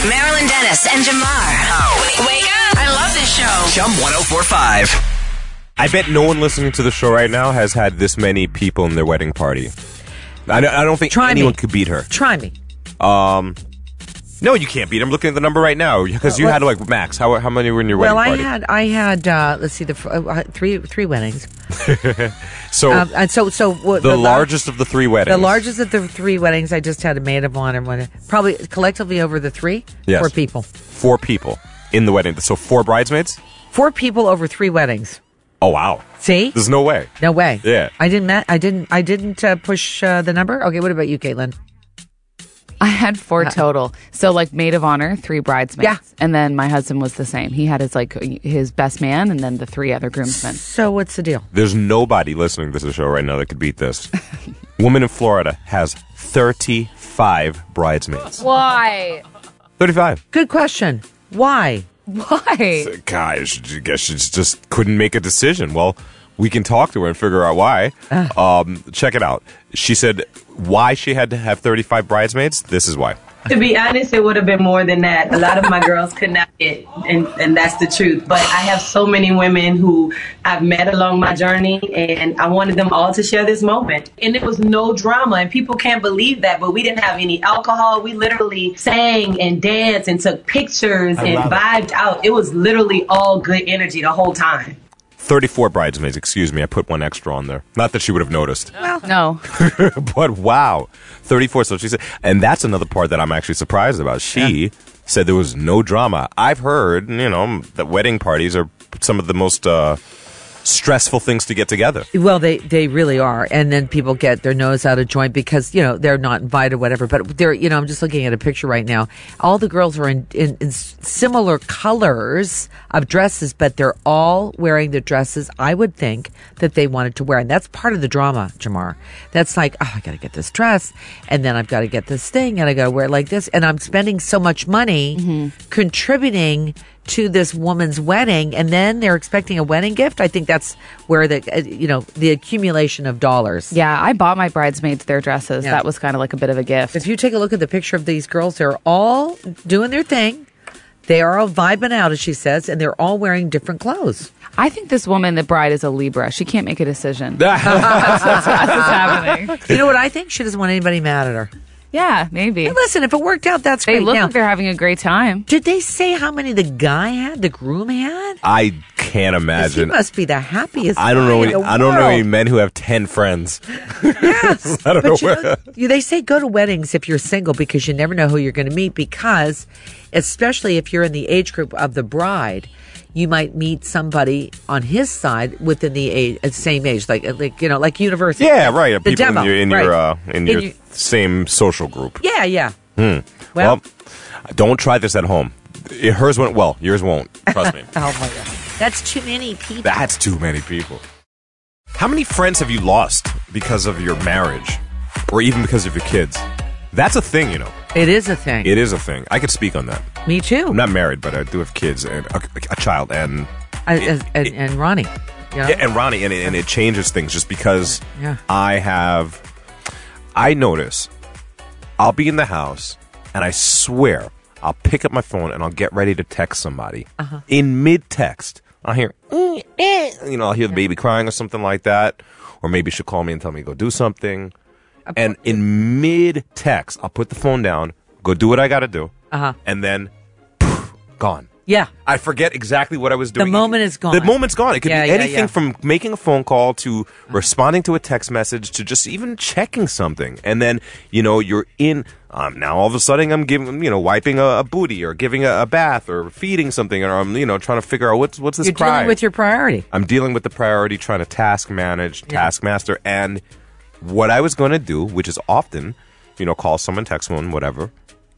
Marilyn Dennis and Jamar. Wake up. I love this show. Chum 1045. I bet no one listening to the show right now has had this many people in their wedding party. I don't think anyone could beat her. Try me. No, you can't beat. I'm looking at the number right now because you had like max. How many were in your wedding party? Well, I had. Let's see, three weddings. So the largest of the three weddings. The largest of the three weddings. I just had a maid of honor one. Probably collectively over the three. Yes. 4 people. 4 people in the wedding. So 4 bridesmaids. 4 people over 3 weddings. Oh wow! See, there's no way. No way. Yeah, I didn't push the number. Okay, what about you, Caitlin? I had 4 total. So like maid of honor, 3 bridesmaids. Yeah. And then my husband was the same. He had his best man and then the 3 other groomsmen. So what's the deal? There's nobody listening to the show right now that could beat this. Woman in Florida has 35 bridesmaids. Why? 35. Good question. Why? Guys, I guess she just couldn't make a decision. Well, we can talk to her and figure out why. Check it out. She said why she had to have 35 bridesmaids. This is why. To be honest, it would have been more than that. A lot of my girls could not get, and that's the truth. But I have so many women who I've met along my journey, and I wanted them all to share this moment. And it was no drama, and people can't believe that, but we didn't have any alcohol. We literally sang and danced and took pictures and vibed out. It was literally all good energy the whole time. 34 bridesmaids, excuse me. I put 1 extra on there. Not that she would have noticed. Well, no. But wow. 34. So she said, and that's another part that I'm actually surprised about. She said there was no drama. I've heard, that wedding parties are some of the most stressful things to get together. Well, they really are. And then people get their nose out of joint because, they're not invited or whatever. But they're, I'm just looking at a picture right now. All the girls are in similar colors of dresses, but they're all wearing the dresses I would think that they wanted to wear. And that's part of the drama, Jamar. That's like, I got to get this dress, and then I've got to get this thing, and I got to wear it like this. And I'm spending so much money contributing to this woman's wedding, and then they're expecting a wedding gift. I think that's where the accumulation of dollars. Yeah, I bought my bridesmaids their dresses. Yeah. That was kind of like a bit of a gift. If you take a look at the picture of these girls, they're all doing their thing. They are all vibing out, as she says, and they're all wearing different clothes. I think this woman, the bride, is a Libra. She can't make a decision. That's what's happening. You know what I think? She doesn't want anybody mad at her. Yeah, maybe. Hey, listen, if it worked out, that's great. They look like they're having a great time. Did they say how many the groom had? I can't imagine. He must be the happiest. I don't know any men who have 10 friends. Yes, I don't know. They say go to weddings if you're single because you never know who you're going to meet. Because, especially if you're in the age group of the bride, you might meet somebody on his side within the same age, like university. Yeah, right. The people demo, in your same social group. Yeah. Well, don't try this at home. Hers went well. Yours won't. Trust me. Oh my God, that's too many people. That's too many people. How many friends have you lost because of your marriage, or even because of your kids? That's a thing, It is a thing. It is a thing. I could speak on that. Me too. I'm not married, but I do have kids and a child, and Ronnie. Yeah, and Ronnie, and it changes things just because I notice I'll be in the house, and I swear I'll pick up my phone and I'll get ready to text somebody. In mid-text, I'll hear, I'll hear the baby crying or something like that, or maybe she'll call me and tell me to go do something. And in mid-text, I'll put the phone down, go do what I got to do, and then gone. Yeah. I forget exactly what I was doing. The moment is gone. The moment's gone. It could be anything from making a phone call to responding to a text message to just even checking something. And then, you're in, now all of a sudden I'm giving, wiping a booty or giving a bath or feeding something, or I'm, trying to figure out what's this You're dealing with your priority. I'm dealing with the priority, trying to taskmaster, and what I was going to do, which is often, call someone, text someone, whatever,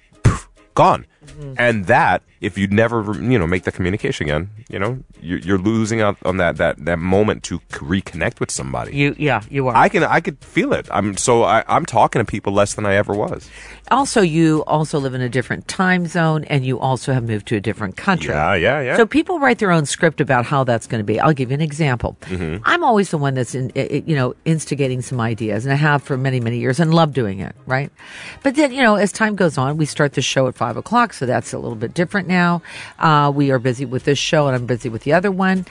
gone. And that, if you never, make that communication again, you're losing out on that moment to reconnect with somebody. You are. I could feel it. I'm talking to people less than I ever was. Also, you also live in a different time zone, and you also have moved to a different country. Yeah. So people write their own script about how that's going to be. I'll give you an example. I'm always the one that's instigating some ideas, and I have for many, many years, and love doing it. Right, but then as time goes on, we start the show at 5:00. work, so that's a little bit different now. We are busy with this show, and I'm busy with the other one.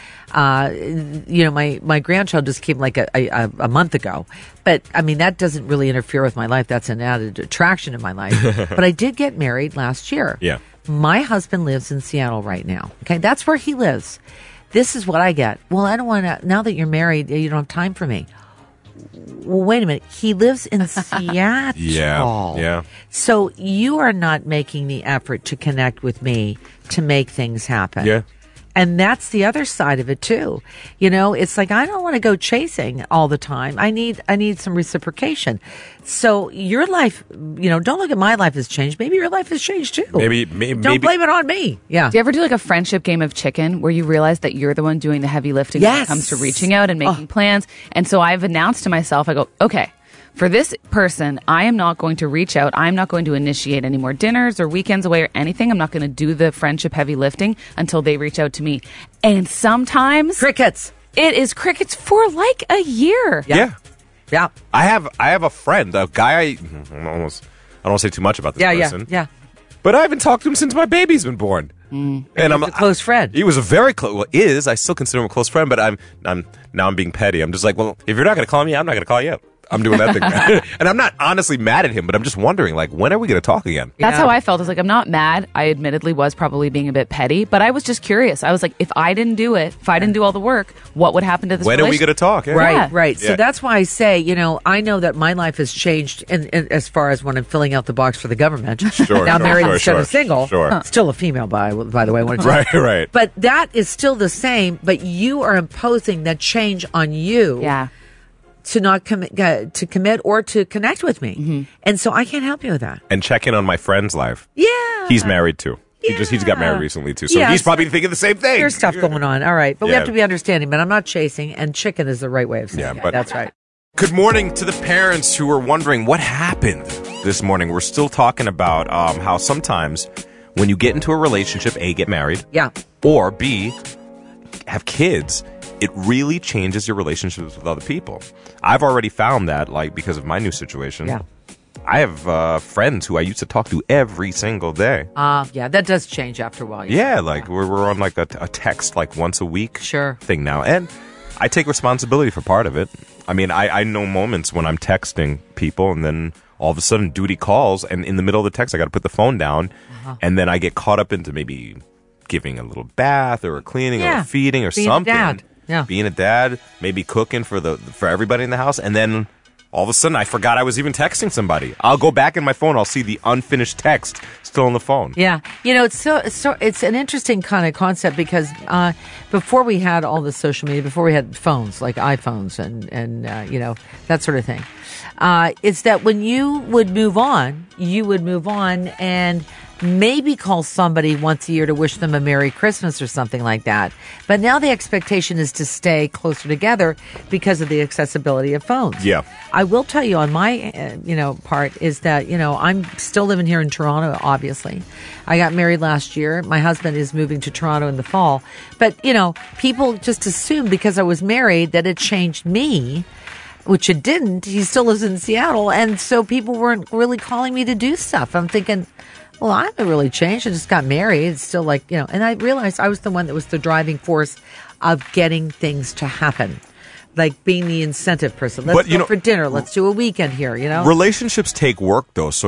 My grandchild just came like a month ago. But, I mean, that doesn't really interfere with my life. That's an added attraction in my life. But I did get married last year. Yeah. My husband lives in Seattle right now. Okay, that's where he lives. This is what I get. Well, I don't want to, now that you're married, you don't have time for me. Well, wait a minute. He lives in Seattle. Yeah. So you are not making the effort to connect with me to make things happen. Yeah. And that's the other side of it too. You know, it's like, I don't want to go chasing all the time. I need some reciprocation. So your life, don't look at my life has changed. Maybe your life has changed too. Maybe Don't blame it on me. Yeah. Do you ever do like a friendship game of chicken where you realize that you're the one doing the heavy lifting when it comes to reaching out and making plans? And so I've announced to myself, I go, okay, for this person, I am not going to reach out. I'm not going to initiate any more dinners or weekends away or anything. I'm not going to do the friendship heavy lifting until they reach out to me. And sometimes crickets. It is crickets for like a year. Yeah. Yeah. I have a friend, a guy. I don't want to say too much about this person. Yeah. But I haven't talked to him since my baby's been born. And I'm a close friend. He was a very close. Well, I still consider him a close friend. But I'm being petty. I'm just like, well, if you're not going to call me, I'm not going to call you. I'm doing that thing. And I'm not honestly mad at him, but I'm just wondering, like, when are we going to talk again? That's how I felt. I was like, I'm not mad. I admittedly was probably being a bit petty, but I was just curious. I was like, if I didn't do it, if I didn't do all the work, what would happen to this relationship? When are we going to talk? Yeah. Right. So that's why I say, I know that my life has changed in as far as when I'm filling out the box for the government. Now married instead of single. Still a female, by the way. I want to right. But that is still the same, but you are imposing that change on you. Yeah. To not commit or to connect with me. Mm-hmm. And so I can't help you with that. And check in on my friend's life. Yeah. He's married too. Yeah. He's got married recently too. So he's probably thinking the same thing. There's stuff going on. All right. But we have to be understanding, but I'm not chasing, and chicken is the right way of saying it. That's right. Good morning to the parents who are wondering what happened this morning. We're still talking about how sometimes when you get into a relationship, A, get married. Yeah. Or B, have kids, it really changes your relationships with other people. I've already found that, like, because of my new situation. Yeah. I have friends who I used to talk to every single day. Yeah, that does change after a while. We're on like a text like once a week thing now. And I take responsibility for part of it. I mean, I know moments when I'm texting people and then all of a sudden duty calls, and in the middle of the text I got to put the phone down, and then I get caught up into maybe giving a little bath or a cleaning or a feeding or being something. A dad. Yeah. Being a dad, maybe cooking for everybody in the house, and then all of a sudden I forgot I was even texting somebody. I'll go back in my phone, I'll see the unfinished text still on the phone. Yeah. It's an interesting kind of concept because before we had all the social media, before we had phones like iPhones and that sort of thing, it's that when you would move on and maybe call somebody once a year to wish them a Merry Christmas or something like that. But now the expectation is to stay closer together because of the accessibility of phones. Yeah. I will tell you on my, part is that, I'm still living here in Toronto, obviously. I got married last year. My husband is moving to Toronto in the fall. But, people just assume because I was married that it changed me, which it didn't. He still lives in Seattle. And so people weren't really calling me to do stuff. I'm thinking, well, I haven't really changed. I just got married. It's still like, and I realized I was the one that was the driving force of getting things to happen. Like being the incentive person. Let's go for dinner. Let's do a weekend here, Relationships take work, though. So,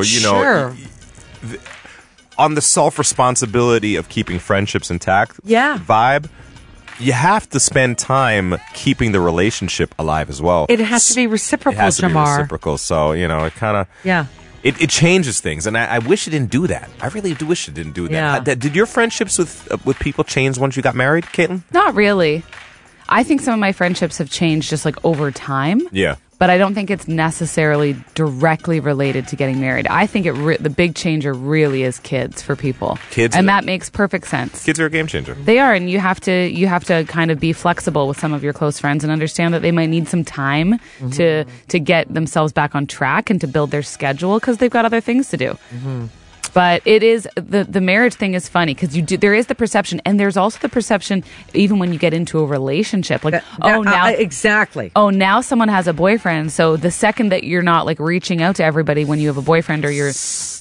on the self-responsibility of keeping friendships intact vibe, you have to spend time keeping the relationship alive as well. It has to be reciprocal, Jamar. It has to be reciprocal. So, it kind of... Yeah. It changes things, and I wish it didn't do that. I really do wish it didn't do that. Yeah. Did your friendships with people change once you got married, Caitlin? Not really. I think some of my friendships have changed just like over time. Yeah. But I don't think it's necessarily directly related to getting married. I think the big changer really is kids for people. And that makes perfect sense. Kids are a game changer. They are, and you have to kind of be flexible with some of your close friends and understand that they might need some time to get themselves back on track and to build their schedule because they've got other things to do. Mm-hmm. But it is the marriage thing is funny because there is the perception, and there's also the perception even when you get into a relationship, like exactly. Oh, now someone has a boyfriend, so the second that you're not like reaching out to everybody when you have a boyfriend or you're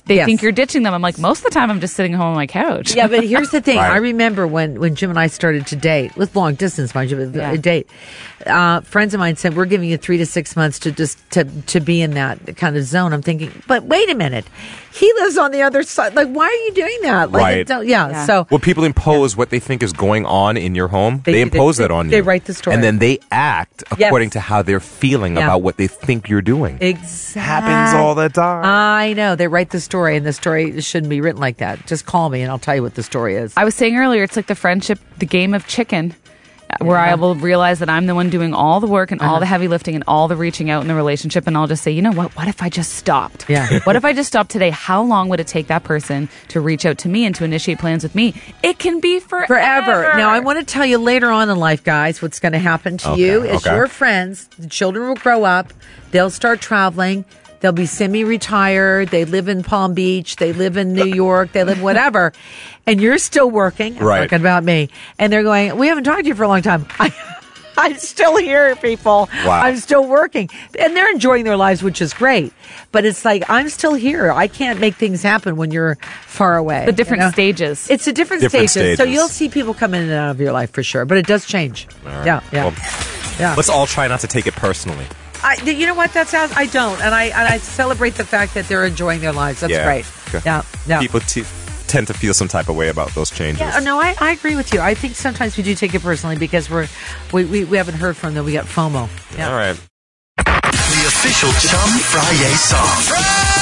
they think you're ditching them. I'm like, most of the time I'm just sitting home on my couch. Yeah, but here's the thing. Right. I remember when Jim and I started to date, with long distance, mind you, but a date. Friends of mine said, we're giving you 3 to 6 months to just to be in that kind of zone. I'm thinking, but wait a minute. He lives on the other side. Like, why are you doing that? Like, right. So. Well, people impose what they think is going on in your home. They impose that on you. They write the story. And then they act according to how they're feeling about what they think you're doing. Exactly. Happens all the time. I know. They write the story, and the story shouldn't be written like that. Just call me, and I'll tell you what the story is. I was saying earlier, it's like the friendship, the game of chicken, where I will realize that I'm the one doing all the work and all the heavy lifting and all the reaching out in the relationship, and I'll just say, you know what if I just stopped? Yeah. What if I just stopped today? How long would it take that person to reach out to me and to initiate plans with me? It can be forever. Now, I want to tell you later on in life, guys, what's going to happen to you is your friends, the children will grow up, they'll start traveling, they'll be semi-retired, they live in Palm Beach, they live in New York, they live whatever, and you're still working. I'm talking about me. And they're going, we haven't talked to you for a long time. I'm still here, people. Wow. I'm still working. And they're enjoying their lives, which is great. But it's like, I'm still here. I can't make things happen when you're far away. The different stages. It's a different stages. So you'll see people come in and out of your life for sure. But it does change. Right. Yeah. Well, let's all try not to take it personally. You know what that sounds? I don't. And I celebrate the fact that they're enjoying their lives. That's great. Okay. Yeah. People tend to feel some type of way about those changes. Yeah, no, I agree with you. I think sometimes we do take it personally because we haven't heard from them. We got FOMO. Yeah. All right. The official Chum Friday song.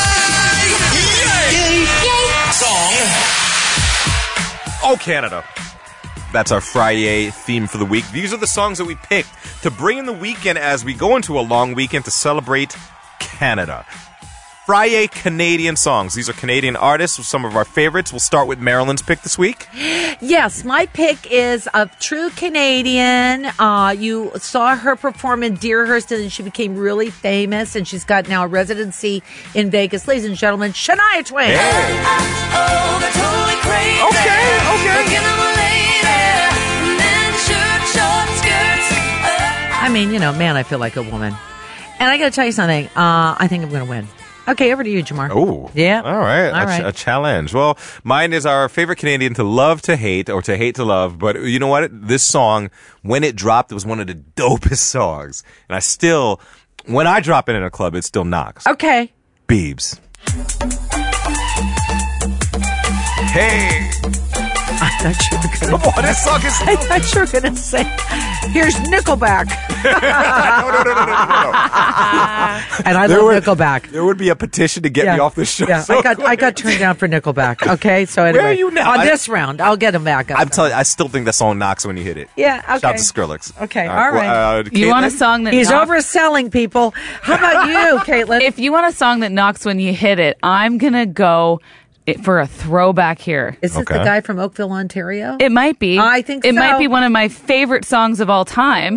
Oh, Canada. That's our Friday theme for the week. These are the songs that we picked to bring in the weekend as we go into a long weekend to celebrate Canada. Friday Canadian songs. These are Canadian artists with some of our favorites. We'll start with Marilyn's pick this week. Yes, my pick is a true Canadian. You saw her perform in Deerhurst and she became really famous, and she's got now a residency in Vegas. Ladies and gentlemen, Shania Twain. Hey. I mean, man, I feel like a woman. And I got to tell you something. I think I'm going to win. Okay, over to you, Jamar. Oh. Yeah. All right. A challenge. Well, mine is our favorite Canadian to love to hate, or to hate to love. But you know what? This song, when it dropped, it was one of the dopest songs. And when I drop it in a club, it still knocks. Okay. Biebs. Hey. I thought you were going to... Come on, this song is... I thought you were going to say, here's Nickelback. No. And I love Nickelback. There would be a petition to get me off this show. Yeah, so I got turned down for Nickelback. Okay, so anyway. Where are you now? On this round, I'll get him back up. I'm telling you, I still think that song knocks when you hit it. Yeah, okay. Shout out to Skrillex. Okay, all right. You want a song that He's overselling people. How about you, Caitlin? If you want a song that knocks when you hit it, I'm going to go for a throwback here. Is this the guy from Oakville, Ontario? It might be. I think so. It might be one of my favorite songs of all time.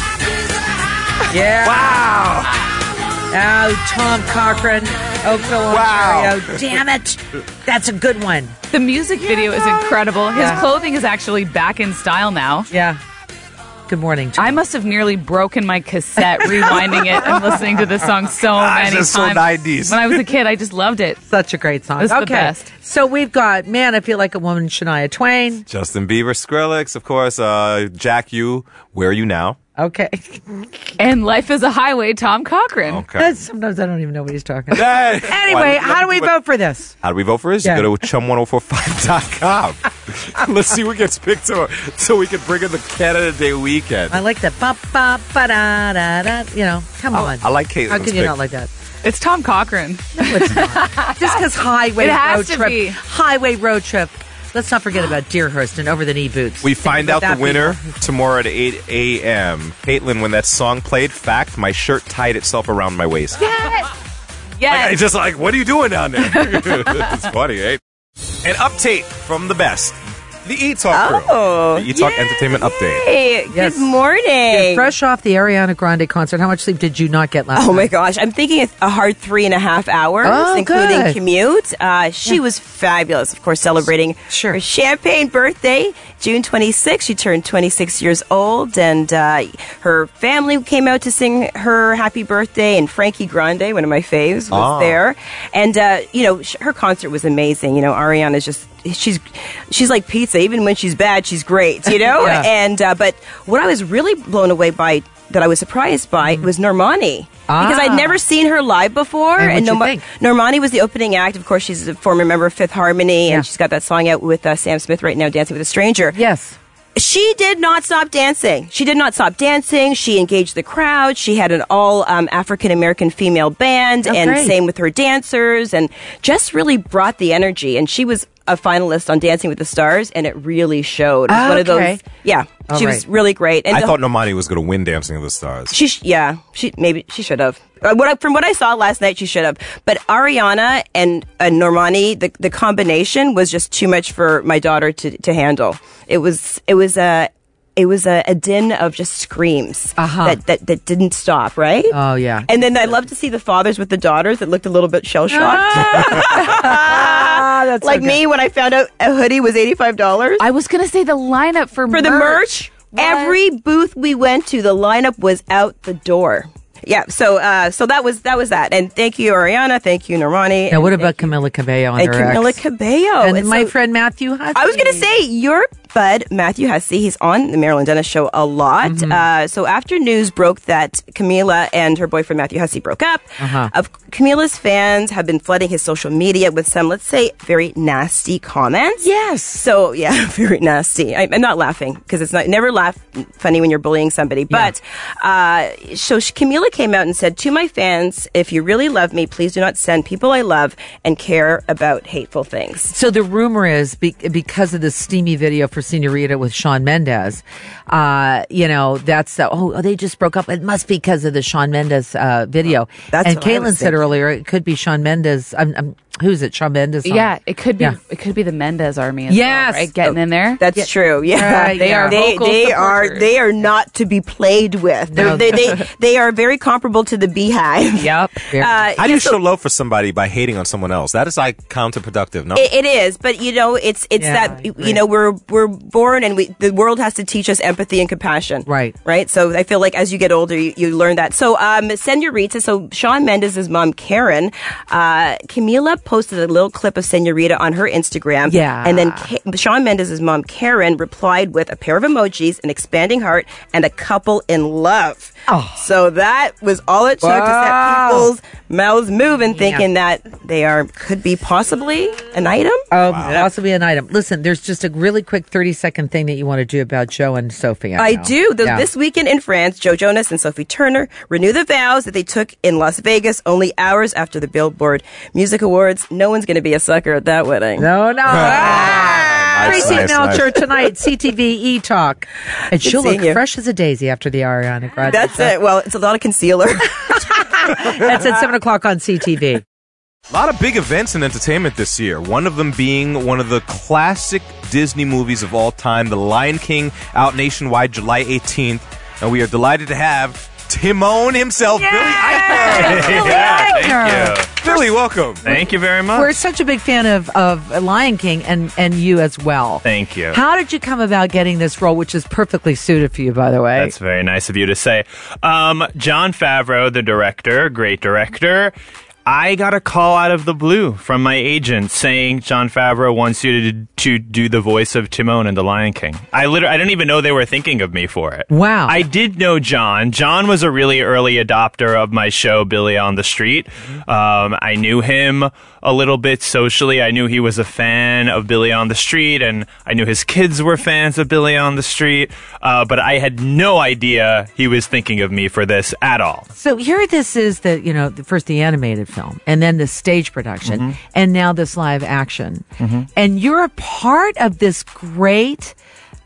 Yeah. Wow. Oh, Tom Cochrane, Oakville, Ontario. Damn it. That's a good one. The music video is incredible. His clothing is actually back in style now. Yeah. Good morning, Tom. I must have nearly broken my cassette rewinding it and listening to this song so many times. So 90s. When I was a kid, I just loved it. Such a great song. It's the best. So we've got Man, I Feel Like a Woman, Shania Twain. Justin Bieber, Skrillex, of course. Jack U, Where Are You Now? Okay. And Life is a Highway, Tom Cochrane. Okay. Sometimes I don't even know what he's talking about. Anyway, Anyway, how do we vote for this? How do we vote for this? Yeah. You go to chum1045.com. Let's see what gets picked so we can bring in the Canada Day weekend. I like that. Ba-ba-ba-da-da-da. Come on. I like Caitlin's How can you pick. not like that? It's Tom Cochrane. No, it's not. Just because highway It has road to trip. be. Highway road trip. Let's not forget about Deerhurst and over-the-knee boots. We find out the that, winner tomorrow at 8 a.m. Caitlin, when that song played, fact, my shirt tied itself around my waist. Yes. It's just like, what are you doing down there? It's funny, eh? An update from the best. The E-Talk crew. Oh. The E-Talk Entertainment Update. Hey, Yes. good morning. You're fresh off the Ariana Grande concert. How much sleep did you not get last Oh my night? gosh, I'm thinking a hard 3.5 hours, Oh, including good. commute. She was fabulous, of course, celebrating Sure. her champagne birthday, June 26th. She turned 26 years old, and her family came out to sing her happy birthday, and Frankie Grande, one of my faves, was there. And, her concert was amazing. Ariana's just... She's like pizza. Even when she's bad, she's great, Yeah. And but what I was really blown away by, that I was surprised by, was Normani. Because I'd never seen her live before. And what'd you think? Normani was the opening act. Of course, she's a former member of Fifth Harmony, and she's got that song out with Sam Smith right now, Dancing with a Stranger. Yes. She did not stop dancing. She engaged the crowd. She had an all African-American female band, and great. same with her dancers, and just really brought the energy. And she was a finalist on Dancing with the Stars, and it really showed. It was one of those. Yeah, All she was really great. And I thought Normani was going to win Dancing with the Stars. she should have. From what I saw last night, she should have. But Ariana and Normani, the combination was just too much for my daughter to handle. It was a din of just screams that didn't stop, right? Oh, yeah. And then I love to see the fathers with the daughters that looked a little bit shell-shocked. That's like so me when I found out a hoodie was $85. I was going to say the lineup for For the merch, every booth we went to, the lineup was out the door. Yeah, so that was that. And thank you, Ariana. Thank you, Normani. Now, what about Camila Cabello and and her Camila ex? Cabello? And my so- friend Matthew Hussey. I was going to say, your bud, Matthew Hussey, he's on the Marilyn Dennis show a lot. So after news broke that Camila and her boyfriend Matthew Hussey broke up, Camila's fans have been flooding his social media with some, let's say, very nasty comments. Yes. So, yeah, very nasty. I'm not laughing, because it's never laugh funny when you're bullying somebody. But, so Camila came out and said, to my fans, if you really love me, please do not send people I love and care about hateful things. So the rumor is because of the steamy video for Senorita with Shawn Mendes, that's they just broke up. It must be because of the Shawn Mendes video. That's and what I Caitlin was said thinking. earlier it could be Shawn Mendes. Who's it? Shawn Mendes. Yeah, it could be. Yeah. It could be the Mendez army. As Yes. well, right? Getting in there. That's true. Yeah, Right, yeah. They are not to be played with. No. They are very comparable to the Beehive. Yep. How do you show love for somebody by hating on someone else? That is like counterproductive. No, It is, but it's Yeah, that I agree. we're born and the world has to teach us empathy and compassion. Right. So I feel like as you get older, you learn that. So Senorita, so Shawn Mendes' mom Karen, Camila posted a little clip of Senorita on her Instagram. Yeah. And then Shawn Mendes' mom Karen replied with a pair of emojis, an expanding heart, and a couple in love. Oh. So that was all it took to Wow. set people's mouths moving, thinking that they could be possibly an item. Possibly an item. Listen, there's just a really quick 30-second thing that you want to do about Joe and Sophie. I know. do. Yeah. This weekend in France, Joe Jonas and Sophie Turner renew the vows that they took in Las Vegas only hours after the Billboard Music Awards. No one's going to be a sucker at that wedding. No. Nice, Tracy nice, Melcher nice. tonight, CTV E-Talk. And she'll look seeing you. fresh as a daisy after the Ariana Grande. That's it. Well, it's a lot of concealer. That's at 7 o'clock on CTV. A lot of big events in entertainment this year. One of them being one of the classic Disney movies of all time, The Lion King, out nationwide July 18th. And we are delighted to have Timon himself, Billy Eichner. Eichner. Thank you. Billy, welcome. Thank you very much. We're such a big fan of Lion King and you as well. Thank you. How did you come about getting this role, which is perfectly suited for you, by the way? That's very nice of you to say. Jon Favreau, the director, great director. I got a call out of the blue from my agent saying Jon Favreau wants you to do the voice of Timon in The Lion King. I didn't even know they were thinking of me for it. Wow. I did know Jon. Jon was a really early adopter of my show, Billy on the Street. I knew him a little bit socially. I knew he was a fan of Billy on the Street, and I knew his kids were fans of Billy on the Street. But I had no idea he was thinking of me for this at all. So here this is first the animated film and then the stage production and now this live action. And you're a part of this great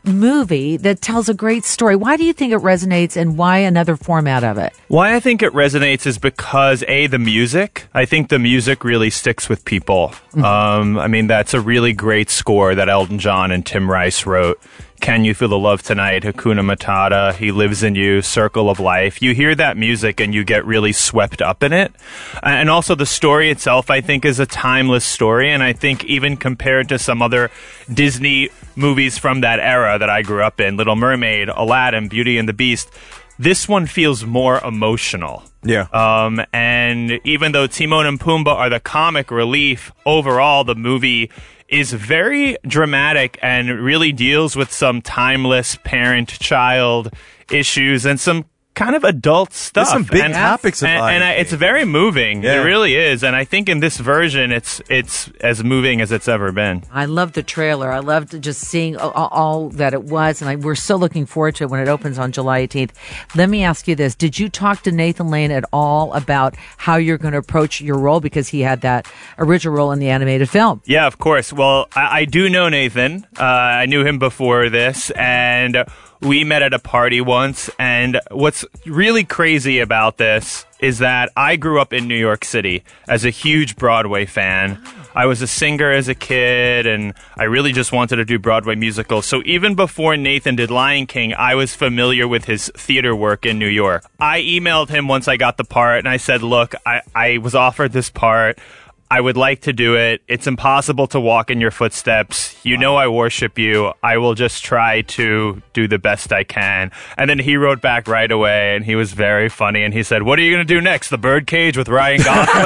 movie that tells a great story. Why do you think it resonates, and why another format of it? Why I think it resonates is because, the music. I think the music really sticks with people. I mean, that's a really great score that Elton John and Tim Rice wrote. Can You Feel the Love Tonight, Hakuna Matata, He Lives in You, Circle of Life. You hear that music and you get really swept up in it. And also the story itself, I think, is a timeless story. And I think even compared to some other Disney movies from that era that I grew up in, Little Mermaid, Aladdin, Beauty and the Beast, this one feels more emotional. Yeah. And even though Timon and Pumbaa are the comic relief, overall the movie is very dramatic and really deals with some timeless parent-child issues and some kind of adult stuff. There's some big topics of life. And it's very moving. Yeah. It really is. And I think in this version, it's as moving as it's ever been. I love the trailer. I loved just seeing all that it was, and we're so looking forward to it when it opens on July 18th. Let me ask you this. Did you talk to Nathan Lane at all about how you're going to approach your role? Because he had that original role in the animated film. Yeah, of course. Well, I do know Nathan. I knew him before this, and we met at a party once, and what's really crazy about this is that I grew up in New York City as a huge Broadway fan. I was a singer as a kid, and I really just wanted to do Broadway musicals. So even before Nathan did Lion King, I was familiar with his theater work in New York. I emailed him once I got the part, and I said, look, I was offered this part. I would like to do it. It's impossible to walk in your footsteps. You know I worship you. I will just try to do the best I can. And then he wrote back right away, and he was very funny. And he said, what are you going to do next? The Birdcage with Ryan Gosling?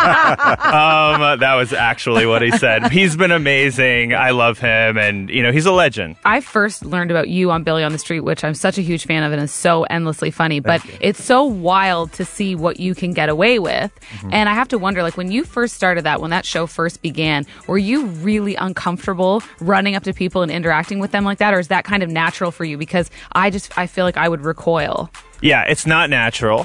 That was actually what he said. He's been amazing. I love him. And, he's a legend. I first learned about you on Billy on the Street, which I'm such a huge fan of and is so endlessly funny. But it's so wild to see what you can get away with. Mm-hmm. And I have to wonder, when you first started when that show first began, were you really uncomfortable running up to people and interacting with them like that, or is that kind of natural for you? Because I feel like I would recoil. Yeah, it's not natural.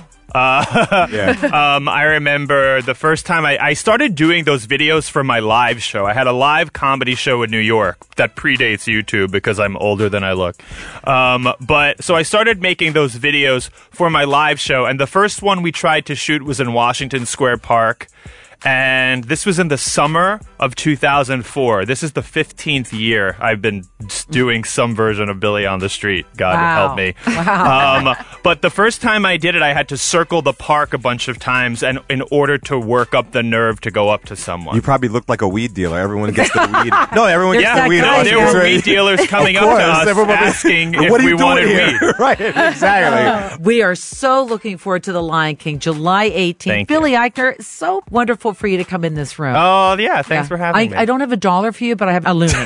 I remember the first time I started doing those videos for my live show. I had a live comedy show in New York that predates YouTube because I'm older than I look. But so I started making those videos for my live show, and the first one we tried to shoot was in Washington Square Park. And this was in the summer of 2004. This is the 15th year I've been doing some version of Billy on the Street. God help me. Wow. But the first time I did it, I had to circle the park a bunch of times and in order to work up the nerve to go up to someone. You probably looked like a weed dealer. Everyone gets the weed. No, everyone gets the weed. There were weed dealers coming up to us asking if we wanted weed. Right, exactly. We are so looking forward to The Lion King, July 18th. Thank Billy you. Eichner, so wonderful for you to come in this room. Oh, yeah. Thanks for having me. I don't have a dollar for you, but I have a loony.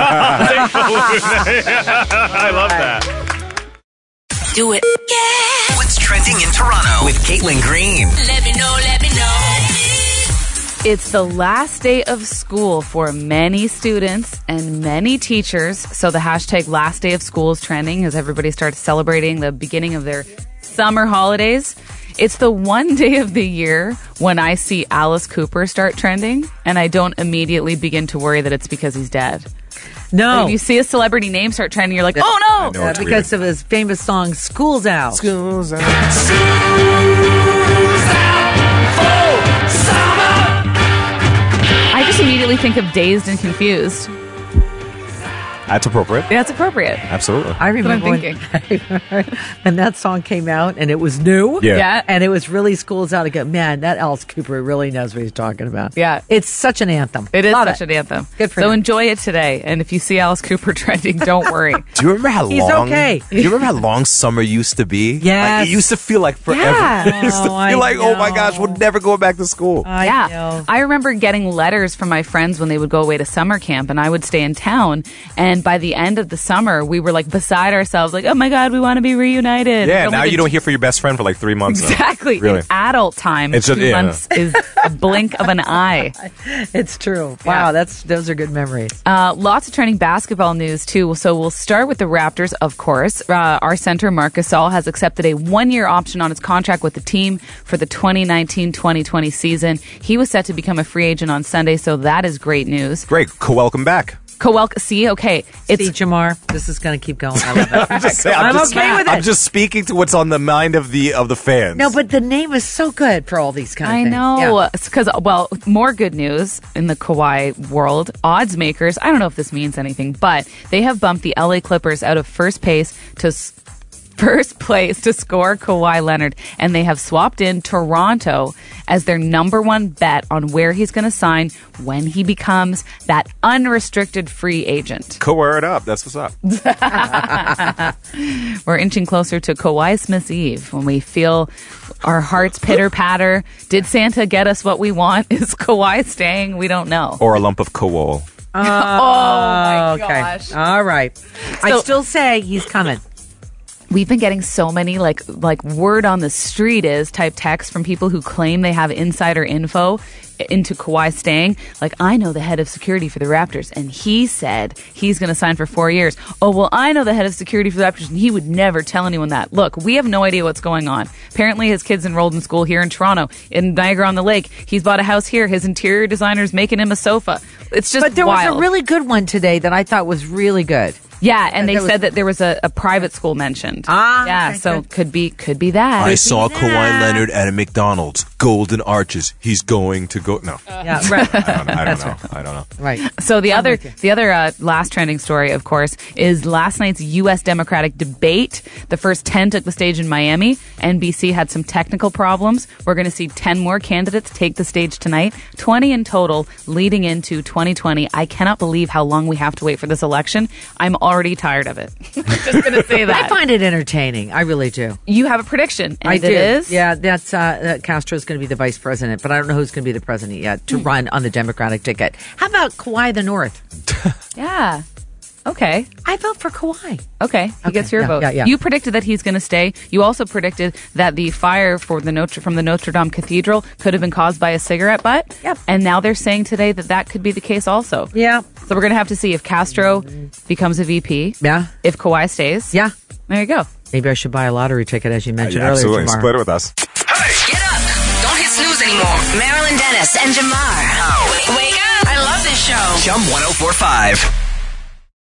I love that. Do it. Yeah. What's trending in Toronto with Caitlin Green? Let me know. It's the last day of school for many students and many teachers. So the hashtag last day of school is trending as everybody starts celebrating the beginning of their summer holidays. It's the one day of the year when I see Alice Cooper start trending, and I don't immediately begin to worry that it's because he's dead. No. If you see a celebrity name start trending, you're like, oh no! Because of his famous song, School's Out. School's out. I just immediately think of Dazed and Confused. That's appropriate. That's appropriate. Absolutely. I remember when that song came out and it was new. Yeah. And it was really School's Out. I go, man, that Alice Cooper really knows what he's talking about. Yeah. It's such an anthem. It is Love such an anthem. Good for so him. enjoy it today. And if you see Alice Cooper trending, don't worry. Do you remember how He's long? okay. Do you remember how long summer used to be? Yes. Like, it used to feel like forever. Yeah. It used to Oh, feel like, I oh my know. gosh, we're never going back to school. I know. I remember getting letters from my friends when they would go away to summer camp and I would stay in town. And by the end of the summer, we were like beside ourselves, like, oh my God, we want to be reunited. Yeah, But now like you don't hear from your best friend for like 3 months. Exactly. Really. In adult time, It's just- 2 yeah. months is a blink of an eye. It's true. Wow, those are good memories. Lots of trending basketball news, too. So we'll start with the Raptors, of course. Our center, Marc Gasol, has accepted a 1-year option on his contract with the team for the 2019-2020 season. He was set to become a free agent on Sunday, so that is great news. Great. Welcome back. See, okay. It's Jamar. This is going to keep going. I love it. I'm just saying, I'm okay with it. I'm just speaking to what's on the mind of the fans. No, but the name is so good for all these kind of things. I know. Because, more good news in the Kawhi world. Odds makers, I don't know if this means anything, but they have bumped the LA Clippers out of first place to score Kawhi Leonard, and they have swapped in Toronto as their number one bet on where he's going to sign when he becomes that unrestricted free agent. Kawhi it up. That's what's up. We're inching closer to Kawhi Smith's Eve when we feel our hearts pitter-patter. Did Santa get us what we want? Is Kawhi staying? We don't know. Or a lump of koal. Oh, my gosh. All right. I still say he's coming. We've been getting so many like word on the street is type texts from people who claim they have insider info into Kawhi staying. Like, I know the head of security for the Raptors, and he said he's going to sign for 4 years. Oh, well, I know the head of security for the Raptors, and he would never tell anyone that. Look, we have no idea what's going on. Apparently, his kid's enrolled in school here in Toronto, in Niagara-on-the-Lake. He's bought a house here. His interior designer's making him a sofa. It's just But there wild. was a really good one today that I thought was really good. Yeah, and they said that there was a private school mentioned. Yeah, okay, so good. could be that. I saw Kawhi Leonard at a McDonald's. Golden Arches. He's going to go. No. Yeah, right. I don't know. Right. So the other last trending story, of course, is last night's U.S. Democratic debate. The first 10 took the stage in Miami. NBC had some technical problems. We're going to see 10 more candidates take the stage tonight. 20 in total leading into 2020. I cannot believe how long we have to wait for this election. I'm already tired of it. Just going to say that. I find it entertaining. I really do. You have a prediction. And I do. It is? Yeah, that's Castro's going to be the vice president, but I don't know who's going to be the president yet to run on the Democratic ticket. How about Kawhi the North? Yeah. Okay. I vote for Kawhi. Okay. He gets your vote. Yeah. You predicted that he's going to stay. You also predicted that the fire from the Notre Dame Cathedral could have been caused by a cigarette butt. Yep. And now they're saying today that could be the case also. Yeah. So we're going to have to see if Castro becomes a VP. Yeah. If Kawhi stays. Yeah. There you go. Maybe I should buy a lottery ticket, as you mentioned earlier. Absolutely. Jamar. Split it with us. Get up. Don't hit snooze anymore. Marilyn Dennis and Jamar. Wake up. I love this show. Chum 1045.